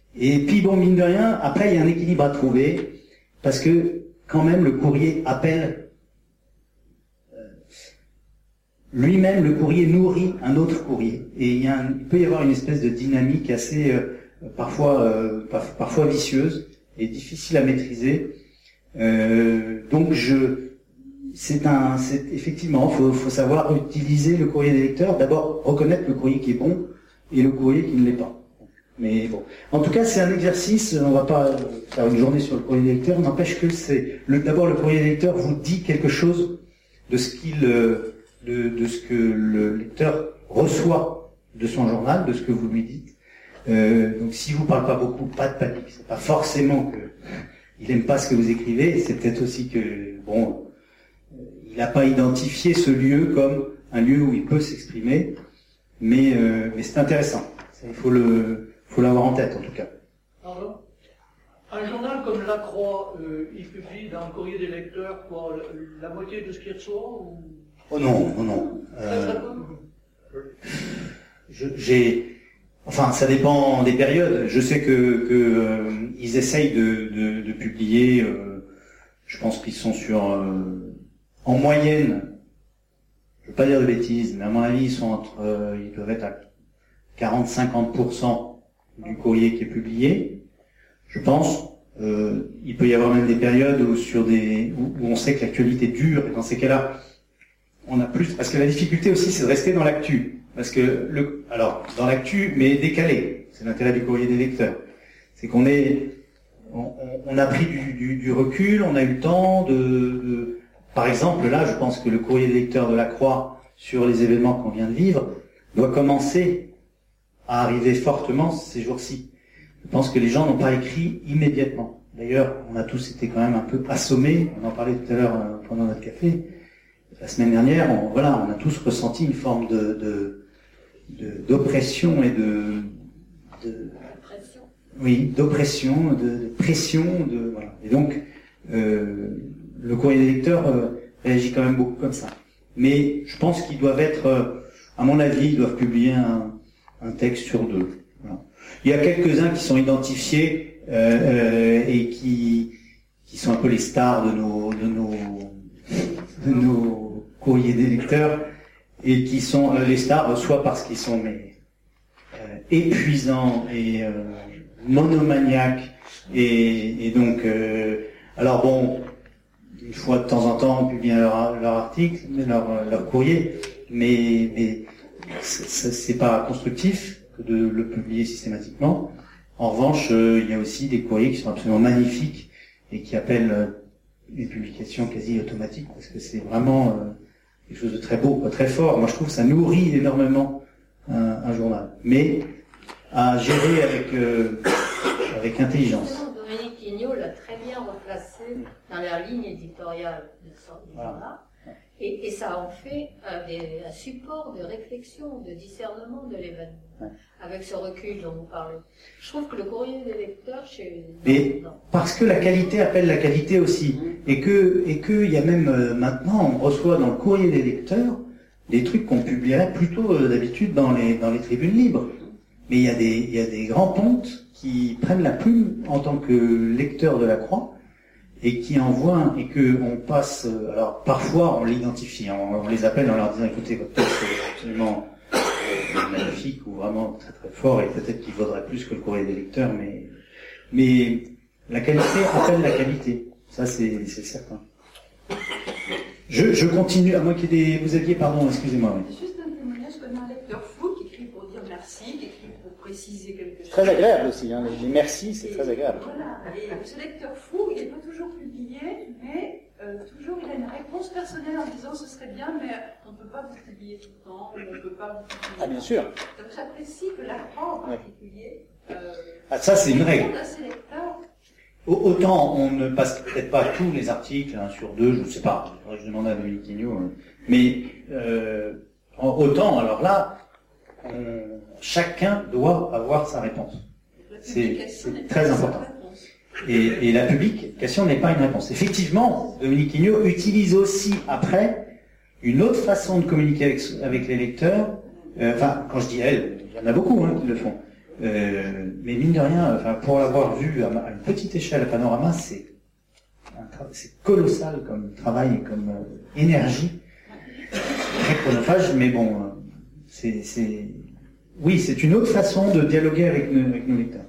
Et puis bon, mine de rien, après il y a un équilibre à trouver, parce que quand même le courrier appelle, euh, lui-même le courrier nourrit un autre courrier. Et il, y a un, il peut y avoir une espèce de dynamique assez euh, parfois, euh, par, parfois vicieuse et difficile à maîtriser. Euh, donc je, c'est un, c'est effectivement, faut, faut savoir utiliser le courrier des lecteurs. D'abord reconnaître le courrier qui est bon et le courrier qui ne l'est pas. Mais bon, en tout cas, c'est un exercice. On va pas faire une journée sur le courrier des lecteurs. N'empêche que c'est le, d'abord le courrier des lecteurs vous dit quelque chose de ce qu'il, de, de ce que le lecteur reçoit de son journal, de ce que vous lui dites. Euh, donc, si vous parlez pas beaucoup, pas de panique. C'est pas forcément que il aime pas ce que vous écrivez. C'est peut-être aussi que bon, il n'a pas identifié ce lieu comme un lieu où il peut s'exprimer. Mais, euh, mais c'est intéressant. Il faut le faut l'avoir en tête, en tout cas. Alors, un journal comme La Croix, euh, il publie dans le courrier des lecteurs quoi, la, la moitié de ce qu'il reçoit ou... Oh non, non, non. Euh, je, j'ai, enfin, ça dépend des périodes. Je sais que, que euh, ils essayent de, de, de publier. Euh, je pense qu'ils sont sur, euh, en moyenne. Je veux pas dire de bêtises, mais à mon avis, ils sont entre, euh, ils doivent être à quarante à cinquante pour cent du courrier qui est publié, je pense. Euh, il peut y avoir même des périodes où, sur des, où, où on sait que l'actualité dure, et dans ces cas-là, on a plus, parce que la difficulté aussi, c'est de rester dans l'actu. Parce que, le, alors, dans l'actu, mais décalé. C'est l'intérêt du courrier des lecteurs. C'est qu'on est, on, on a pris du, du, du recul, on a eu le temps de, de, par exemple, là, je pense que le courrier des lecteurs de la Croix, sur les événements qu'on vient de vivre, doit commencer à arriver fortement ces jours-ci. Je pense que les gens n'ont pas écrit immédiatement. D'ailleurs, on a tous été quand même un peu assommés, on en parlait tout à l'heure euh, pendant notre café, la semaine dernière, on, voilà, on a tous ressenti une forme de, de, de d'oppression et de, de oui, d'oppression, de, de pression, de voilà. Et donc, euh, le courrier des lecteurs euh, réagit quand même beaucoup comme ça. Mais je pense qu'ils doivent être, euh, à mon avis, ils doivent publier un un texte sur deux. Voilà. Il y a quelques-uns qui sont identifiés euh, euh, et qui qui sont un peu les stars de nos de nos de nos courriers des lecteurs et qui sont euh, les stars soit parce qu'ils sont mais euh, épuisants et euh, monomaniaques et, et donc euh, alors bon, une fois de temps en temps on publie leur, leur article, leur leur courrier, mais mais c'est pas constructif de le publier systématiquement. En revanche, euh, il y a aussi des courriers qui sont absolument magnifiques et qui appellent euh, une publication quasi automatique parce que c'est vraiment euh, quelque chose de très beau, très fort. Moi, je trouve que ça nourrit énormément un, un journal, mais à gérer avec euh, avec intelligence. Dominique Ignot l'a très bien replacé dans la ligne éditoriale de son journal. Voilà. Et, et ça en fait un, des, un support de réflexion, de discernement de l'événement, ouais. Avec ce recul dont vous parlez. Je trouve que le courrier des lecteurs, chez... Mais parce que la qualité appelle la qualité aussi, mmh. et que et que il y a même euh, maintenant, on reçoit dans le courrier des lecteurs des trucs qu'on publierait plutôt euh, d'habitude dans les dans les tribunes libres. Mais il y a des il y a des grands pontes qui prennent la plume en tant que lecteurs de la Croix. Et qui envoient, et que on passe, alors parfois on l'identifie, on, on les appelle en leur disant écoutez, votre texte est absolument euh, magnifique ou vraiment très très fort et peut-être qu'il vaudrait plus que le courrier des lecteurs, mais mais la qualité appelle la qualité, ça c'est c'est certain. Je, je continue, à moins qu'il y ait des, vous aviez, pardon, excusez-moi. Oui. C'est juste un témoignage qu'on a un lecteur fou qui écrit pour dire merci, qui écrit pour préciser quelque chose. Très agréable aussi, hein, les, les merci, c'est et, très agréable. Voilà, et ce lecteur fou, il n'est pas toujours publié, mais euh, toujours il a une réponse personnelle en disant ce serait bien, mais on ne peut pas vous publier tout le temps, ou on ne peut pas vous publier. Ah, bien sûr. Donc j'apprécie que la Croix en particulier. Ouais. Euh, ah, ça c'est une règle. À ses lecteurs. Autant on ne passe peut-être pas tous les articles, un sur deux, je ne sais pas, je demande à Dominique Ignot, mais euh, autant, alors là, on, chacun doit avoir sa réponse. C'est, c'est très important. Et, et la publication n'est pas une réponse. Effectivement, Dominique Ignot utilise aussi après une autre façon de communiquer avec, avec les lecteurs. Euh, enfin, quand je dis elle, il y en a beaucoup hein, qui le font. Euh, mais mine de rien, enfin, pour l'avoir vu à, à une petite échelle à Panorama, c'est, un tra- c'est colossal comme travail, comme euh, énergie, très chronophage, mais bon, euh, c'est, c'est, oui, c'est une autre façon de dialoguer avec nos, avec nos lecteurs.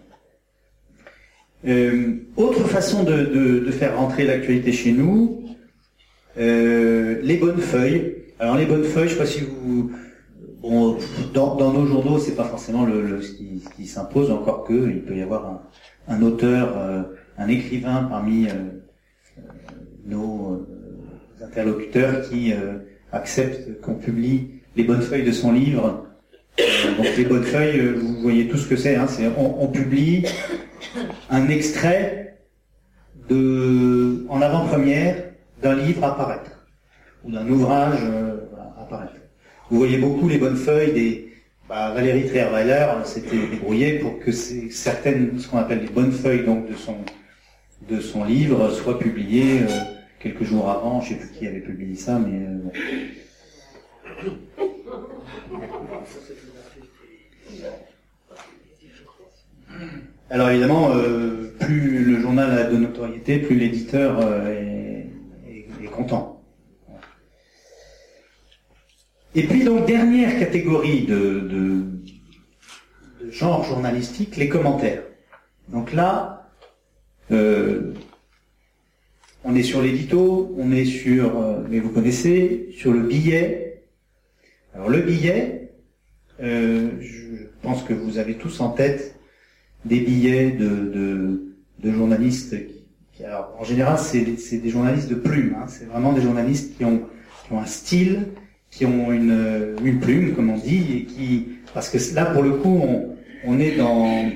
Euh, autre façon de, de, de faire rentrer l'actualité chez nous, euh, les bonnes feuilles. Alors les bonnes feuilles, je sais pas si vous, bon, dans, dans nos journaux, c'est pas forcément le, le ce qui, ce qui s'impose, encore que il peut y avoir un, un auteur, euh, un écrivain parmi euh, euh, nos euh, interlocuteurs qui euh, accepte qu'on publie les bonnes feuilles de son livre. Euh, donc les bonnes feuilles, euh, vous voyez tout ce que c'est. Hein, c'est on, on publie un extrait de, en avant-première d'un livre à paraître ou d'un ouvrage euh, à paraître. Vous voyez beaucoup les bonnes feuilles des bah, Valérie Trierweiler s'était débrouillée pour que ces, certaines, ce qu'on appelle les bonnes feuilles donc de son de son livre soient publiées euh, quelques jours avant. Je sais plus qui avait publié ça, mais euh, bon. Alors évidemment, euh, plus le journal a de notoriété, plus l'éditeur euh, est, est, est content. Et puis donc, dernière catégorie de, de, de genre journalistique, les commentaires. Donc là, euh, on est sur l'édito, on est sur, euh, mais vous connaissez, sur le billet. Alors le billet, euh, je pense que vous avez tous en tête des billets de, de, de journalistes qui, qui alors, en général, c'est, c'est des journalistes de plume, hein, c'est vraiment des journalistes qui ont, qui ont un style, qui ont une, une plume, comme on dit, et qui, parce que là, pour le coup, on, on est dans,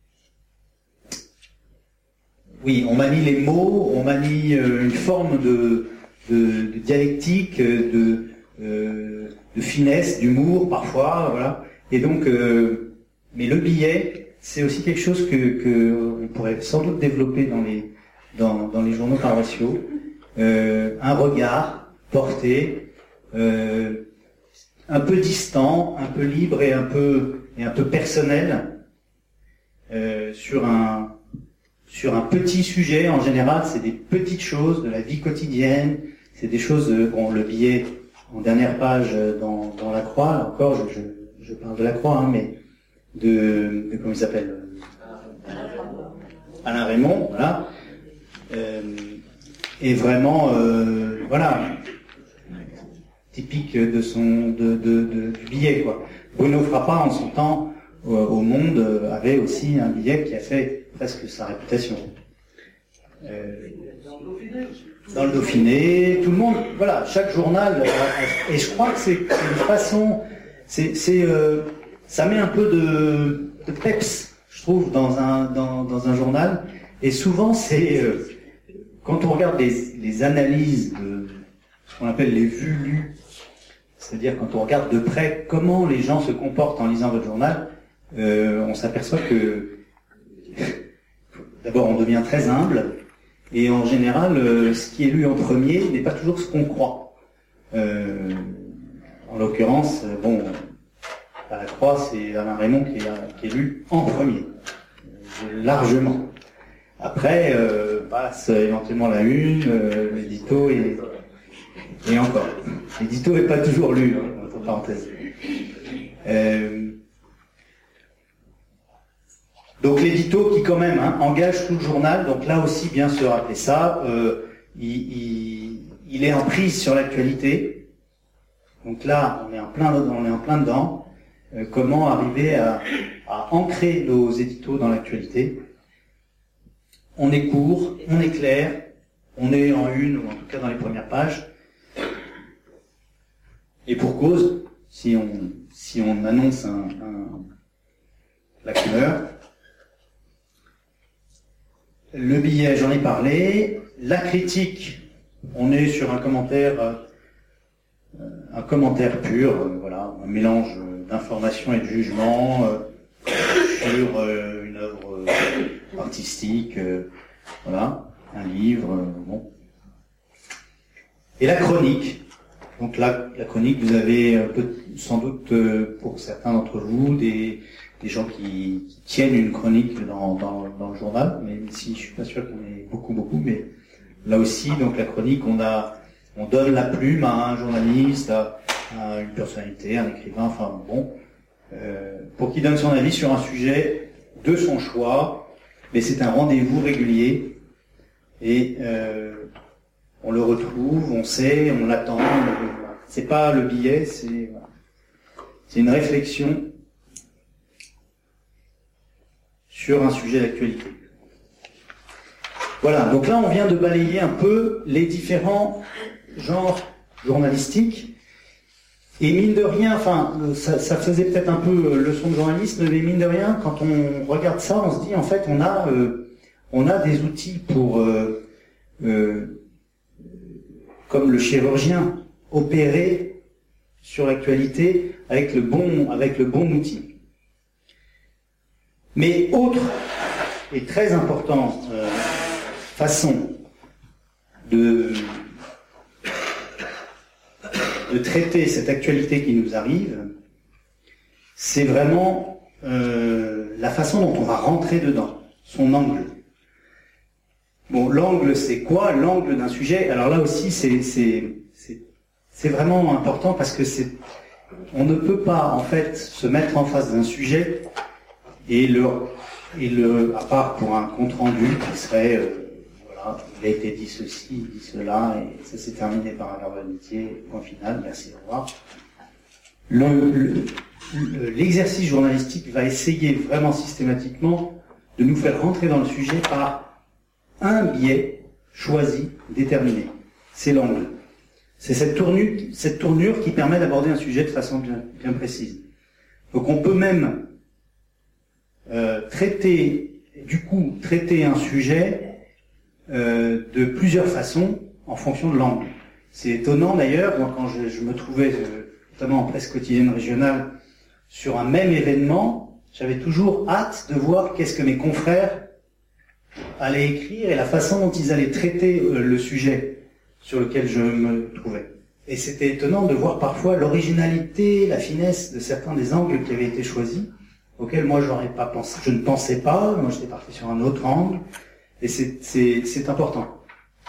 oui, on manie les mots, on manie euh, une forme de, de, de dialectique, de, euh, de finesse, d'humour, parfois, voilà, et donc, euh, mais le billet, c'est aussi quelque chose que, que on pourrait sans doute développer dans les dans, dans les journaux paroissiaux. Euh, un regard porté, euh, un peu distant, un peu libre et un peu et un peu personnel euh, sur un sur un petit sujet. En général, c'est des petites choses de la vie quotidienne. C'est des choses. Bon, le billet en dernière page dans dans la Croix. Là encore, je, je, je parle de la Croix, hein, mais De, de comment il s'appelle, Alain Raymond, voilà, euh, est vraiment, euh, voilà, typique de son, de, de, de, du billet, quoi. Bruno Frappa, en son temps, euh, au Monde, euh, avait aussi un billet qui a fait presque sa réputation. Euh, dans le Dauphiné, tout le monde, voilà, chaque journal, euh, et je crois que c'est, c'est une façon, c'est, c'est euh, ça met un peu de, de peps, je trouve, dans un, dans, dans un journal. Et souvent, c'est euh, quand on regarde les, les analyses de ce qu'on appelle les vues lues, c'est-à-dire quand on regarde de près comment les gens se comportent en lisant votre journal, euh, on s'aperçoit que d'abord on devient très humble, et en général, euh, ce qui est lu en premier n'est pas toujours ce qu'on croit. Euh, en l'occurrence, bon. À la Croix, c'est Alain Raymond qui est, qui est lu en premier, euh, largement. Après, euh, passe éventuellement la une, euh, l'édito et, et encore. L'édito n'est pas toujours lu, hein, entre parenthèses. Euh, donc l'édito qui quand même hein, engage tout le journal, donc là aussi bien se rappeler ça, euh, il, il, il est en prise sur l'actualité. Donc là, on est en plein, on est en plein dedans. Euh, comment arriver à, à ancrer nos éditos dans l'actualité. On est court, on est clair, on est en une, ou en tout cas dans les premières pages. Et pour cause, si on, si on annonce un, un, la couleur, le billet, j'en ai parlé. La critique, on est sur un commentaire, euh, un commentaire pur, euh, voilà, un mélange d'information et de jugement euh, sur euh, une œuvre euh, artistique, euh, voilà, un livre, euh, bon. Et la chronique. Donc là, la chronique, vous avez euh, peut, sans doute euh, pour certains d'entre vous des des gens qui, qui tiennent une chronique dans, dans, dans le journal, mais si je suis pas sûr qu'on ait beaucoup, beaucoup, mais là aussi, donc la chronique, on a, on donne la plume à un journaliste, à, à une personnalité, un écrivain, enfin bon, euh, pour qu'il donne son avis sur un sujet de son choix, mais c'est un rendez-vous régulier, et euh, on le retrouve, on sait, on l'attend, c'est pas le billet, c'est, c'est une réflexion sur un sujet d'actualité. Voilà, donc là on vient de balayer un peu les différents genres journalistiques, et mine de rien, enfin, ça, ça faisait peut-être un peu leçon de journalisme, mais mine de rien, quand on regarde ça, on se dit en fait on a, euh, on a des outils pour, euh, euh, comme le chirurgien, opérer sur l'actualité avec le bon, avec le bon outil. Mais autre et très important euh, façon de, de traiter cette actualité qui nous arrive, c'est vraiment euh, la façon dont on va rentrer dedans, son angle. Bon, l'angle, c'est quoi? L'angle d'un sujet, alors là aussi, c'est, c'est, c'est, c'est vraiment important parce que c'est, on ne peut pas, en fait, se mettre en face d'un sujet et le, et le, à part pour un compte rendu qui serait, euh, voilà, il a été dit ceci, dit cela, et ça s'est terminé par un verbe d'amitié, point final, merci, au revoir. Le, le, l'exercice journalistique va essayer vraiment systématiquement de nous faire rentrer dans le sujet par un biais choisi, déterminé. C'est l'angle. C'est cette tournure, cette tournure qui permet d'aborder un sujet de façon bien, bien précise. Donc on peut même euh, traiter, du coup, traiter un sujet euh, de plusieurs façons en fonction de l'angle. C'est étonnant d'ailleurs, moi quand je, je me trouvais, euh, notamment en presse quotidienne régionale, sur un même événement, j'avais toujours hâte de voir qu'est-ce que mes confrères allaient écrire et la façon dont ils allaient traiter euh, le sujet sur lequel je me trouvais. Et c'était étonnant de voir parfois l'originalité, la finesse de certains des angles qui avaient été choisis, auxquels moi j'aurais pas pensé, je ne pensais pas, moi j'étais parti sur un autre angle, et c'est, c'est, c'est important.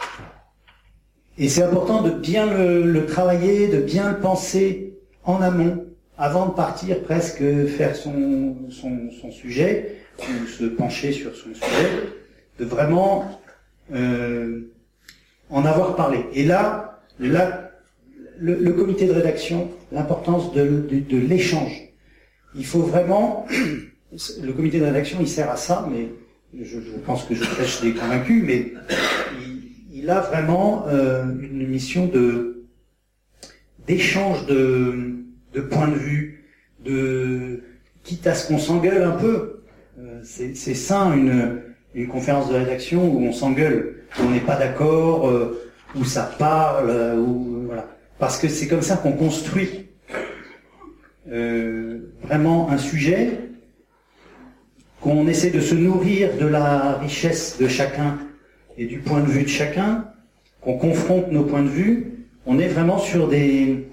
Et c'est important de bien le, le travailler, de bien le penser en amont, avant de partir presque faire son, son, son sujet, ou se pencher sur son sujet, de vraiment euh, en avoir parlé. Et là, là le, le comité de rédaction, l'importance de, de, de l'échange. Il faut vraiment... Le comité de rédaction, il sert à ça, mais je, je pense que je prêche des convaincus, mais il, il a vraiment euh, une mission de d'échange de, de points de vue, de quitte à ce qu'on s'engueule un peu. Euh, c'est, c'est sain une, une conférence de rédaction où on s'engueule, où on n'est pas d'accord, euh, où ça parle, euh, où, voilà. Parce que c'est comme ça qu'on construit euh, vraiment un sujet, qu'on essaie de se nourrir de la richesse de chacun et du point de vue de chacun, qu'on confronte nos points de vue. On est vraiment sur des...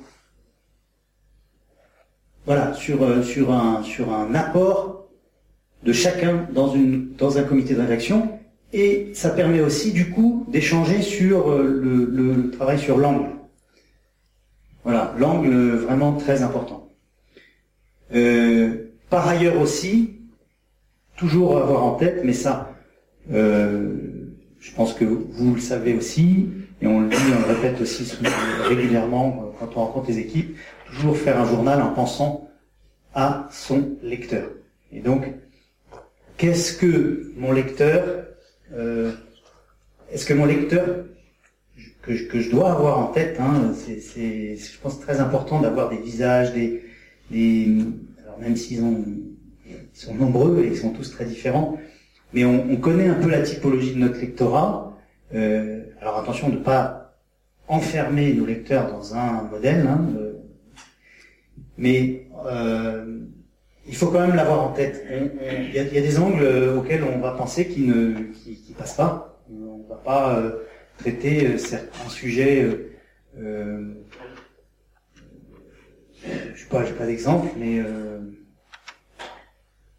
Voilà, sur, euh, sur, un, sur un apport de chacun dans, une, dans un comité de rédaction, et ça permet aussi du coup d'échanger sur euh, le, le travail sur l'angle. Voilà, l'angle vraiment très important. Euh, par ailleurs aussi, toujours avoir en tête, mais ça, euh, je pense que vous le savez aussi, et on le dit, on le répète aussi régulièrement quand on rencontre les équipes, toujours faire un journal en pensant à son lecteur. Et donc, qu'est-ce que mon lecteur, euh, est-ce que mon lecteur, que je, que je dois avoir en tête, hein, c'est, c'est, je pense très important d'avoir des visages, des, des, alors même s'ils ont, ils sont nombreux et ils sont tous très différents, mais on, on connaît un peu la typologie de notre lectorat. Euh, alors attention de ne pas enfermer nos lecteurs dans un modèle, hein, euh, mais euh, il faut quand même l'avoir en tête. Il y, y a des angles auxquels on va penser qui ne qui, qui passent pas. On ne va pas euh, traiter euh, certains sujets. Euh, euh, je sais pas, j'ai pas d'exemple, mais euh,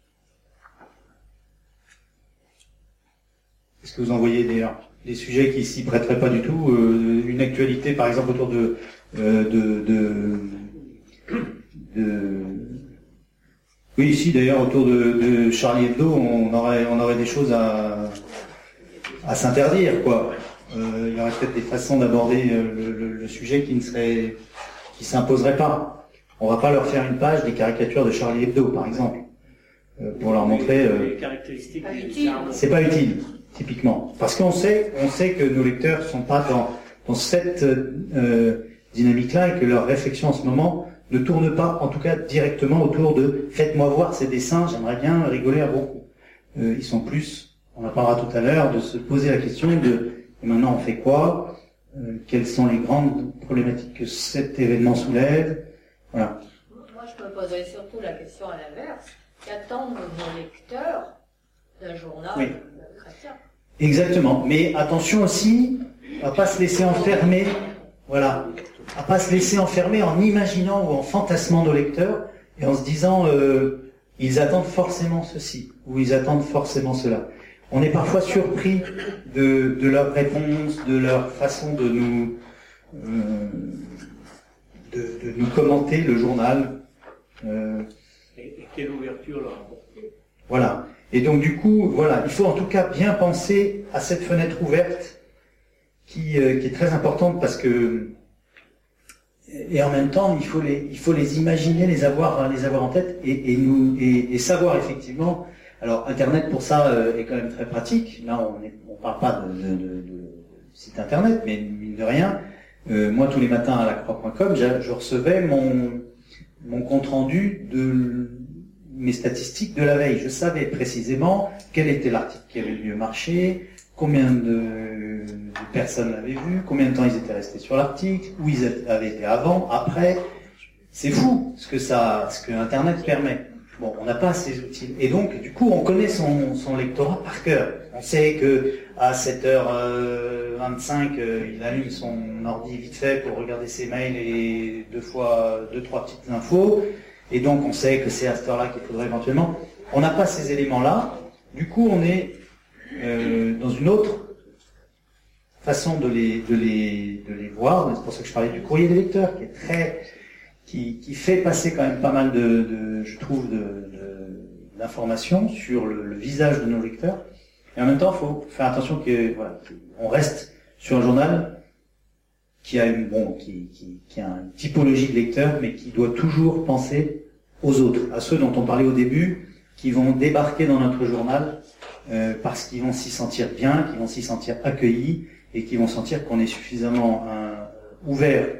Est-ce que vous en voyez des, des sujets qui s'y prêteraient pas du tout, euh, une actualité par exemple autour de euh, de, de, de oui ici d'ailleurs autour de, de Charlie Hebdo, on aurait on aurait des choses à à s'interdire quoi. Euh, il y aurait peut-être des façons d'aborder le, le, le sujet qui ne serait qui s'imposeraient pas. On va pas leur faire une page des caricatures de Charlie Hebdo par exemple euh, pour leur montrer. Euh, les caractéristiques. Pas utile. c'est pas utile. Typiquement, parce qu'on sait, on sait que nos lecteurs sont pas dans dans cette euh, dynamique-là et que leur réflexion en ce moment ne tourne pas, en tout cas directement autour de faites-moi voir ces dessins, j'aimerais bien rigoler à beaucoup. Euh, ils sont plus, on en parlera tout à l'heure, de se poser la question de et maintenant on fait quoi, euh, quelles sont les grandes problématiques que cet événement soulève, voilà. Moi, je me poserais surtout la question à l'inverse. Qu'attendent nos lecteurs d'un journal Oui. chrétien? Exactement, mais attention aussi à pas se laisser enfermer, voilà, à pas se laisser enfermer en imaginant ou en fantasmant nos lecteurs et en se disant euh, ils attendent forcément ceci ou ils attendent forcément cela. On est parfois surpris de, de leurs réponses, de leur façon de nous euh, de, de nous commenter le journal. Euh, Et, et quelle ouverture leur apporter. Voilà. Et donc du coup, voilà, il faut en tout cas bien penser à cette fenêtre ouverte qui, euh, qui est très importante parce que et en même temps, il faut les, il faut les imaginer, les avoir, les avoir en tête et, et nous et, et savoir effectivement. Alors Internet pour ça euh, est quand même très pratique. Là, on ne on parle pas de, de, de, de site Internet, mais mine de rien, euh, moi tous les matins à la croix point com, je, je recevais mon mon compte rendu de mes statistiques de la veille. Je savais précisément quel était l'article qui avait le mieux marché, combien de, de personnes l'avaient vu, combien de temps ils étaient restés sur l'article, où ils avaient été avant, après. C'est fou ce que ça, ce que Internet permet. Bon, on n'a pas ces outils. Et donc, du coup, on connaît son, son lectorat par cœur. On sait que à sept heures vingt-cinq, euh, il allume son ordi vite fait pour regarder ses mails et deux fois, deux, trois petites infos. Et donc, on sait que c'est à cette heure-là qu'il faudrait éventuellement. On n'a pas ces éléments-là. Du coup, on est euh, dans une autre façon de les, de les, de les voir. C'est pour ça que je parlais du courrier des lecteurs, qui est très, qui, qui fait passer quand même pas mal de, de je trouve, de, de, d'informations sur le, le visage de nos lecteurs. Et en même temps, il faut faire attention que, voilà, on reste sur un journal qui a une, bon, qui, qui, qui a une typologie de lecteur, mais qui doit toujours penser aux autres, à ceux dont on parlait au début, qui vont débarquer dans notre journal euh, parce qu'ils vont s'y sentir bien, qu'ils vont s'y sentir accueillis et qui vont sentir qu'on est suffisamment euh, ouvert